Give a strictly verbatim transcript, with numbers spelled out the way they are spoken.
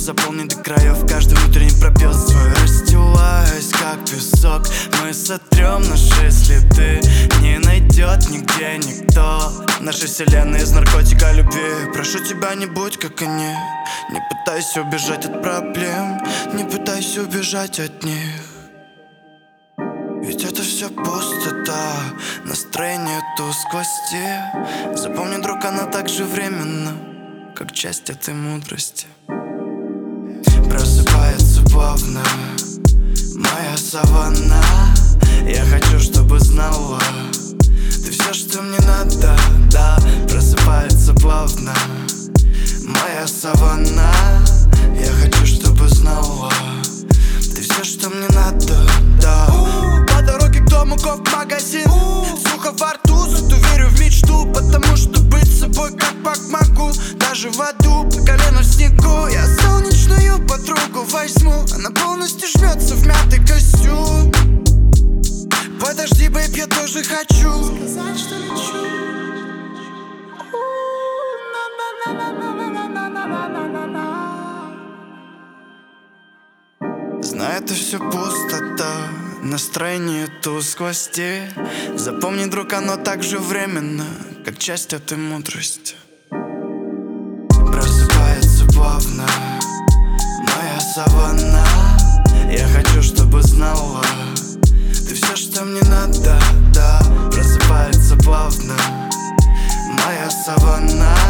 заполни до краев каждый внутренний пробел свой. Расстилаясь как песок, мы сотрем наши следы. Не найдет нигде никто нашей вселенной из наркотика любви. Прошу тебя, не будь как они. Не пытайся убежать от проблем, не пытайся убежать от них. Ведь это все пустота, настроение тусклости. Запомни, друг, она так же временна, как часть этой мудрости. Просыпается плавно моя саванна. Я хочу, чтобы знала ты все, что мне надо, да. Просыпается плавно моя саванна. Я хочу, чтобы знала ты все, что мне надо, да. По дороге к дому, кофт-магазин, сухо во рту, зато верю в мечту. Потому что быть собой как пак могу, даже в аду, по колено в снегу. Я солнечную подругу возьму, она полностью жмется в мятый костюм. Подожди, бэйб, я тоже хочу сказать, что лечу. Знаю, это все пустота, настроение тусклости. Запомни, друг, оно так же временно, как часть этой мудрости. Просыпается плавно моя саванна. Я хочу, чтобы знала ты все, что мне надо, да. Просыпается плавно моя саванна.